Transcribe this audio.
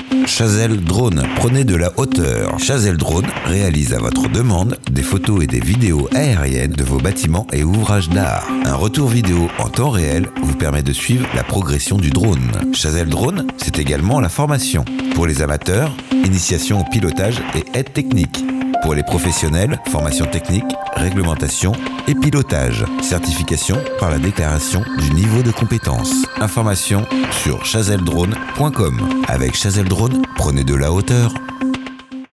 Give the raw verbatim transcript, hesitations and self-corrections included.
Chazelle Drone, prenez de la hauteur. Chazelle Drone réalise à votre demande des photos et des vidéos aériennes de vos bâtiments et ouvrages d'art. Un retour vidéo en temps réel vous permet de suivre la progression du drone. Chazelle Drone, c'est également la formation. Pour les amateurs, initiation au pilotage et aide technique. Pour les professionnels, formation technique, réglementation et pilotage. Certification par la déclaration du niveau de compétence. Information sur chazelle drone point com. Avec Chazelle Drone, prenez de la hauteur.